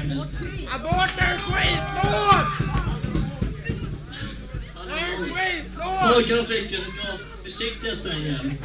hemskt. Abort är en skitlåt! Det är en skitlåt! Pojkar och flickor, ni ska vara försiktiga sen igen.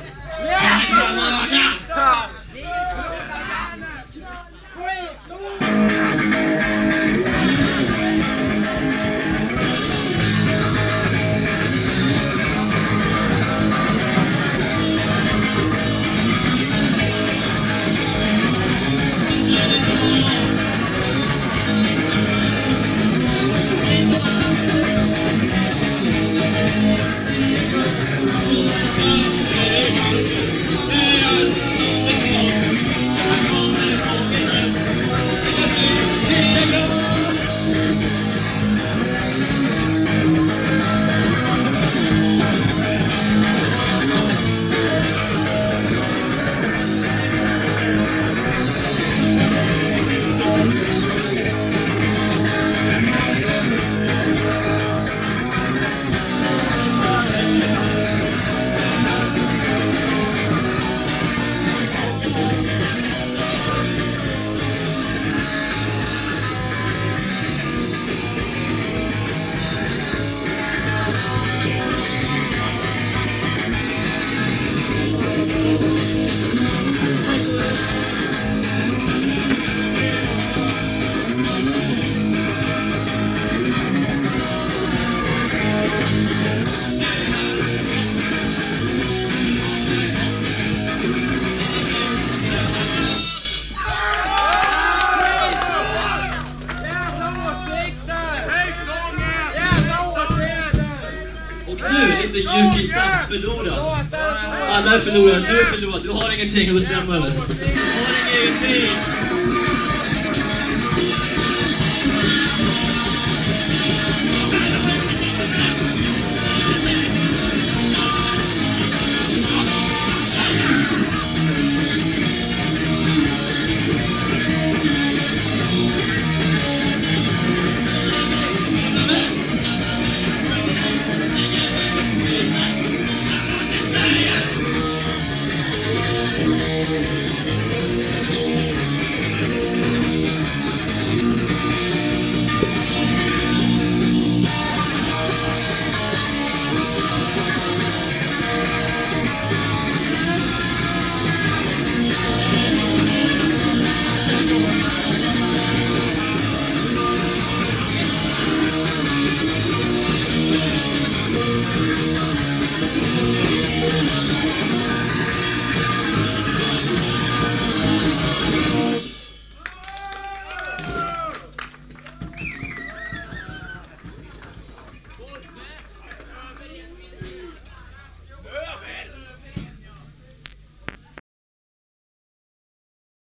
Lite djup i samt förlorad. Alla är förlorade, du är förlorad. Du har ingenting att bestämma över. Du har ingenting.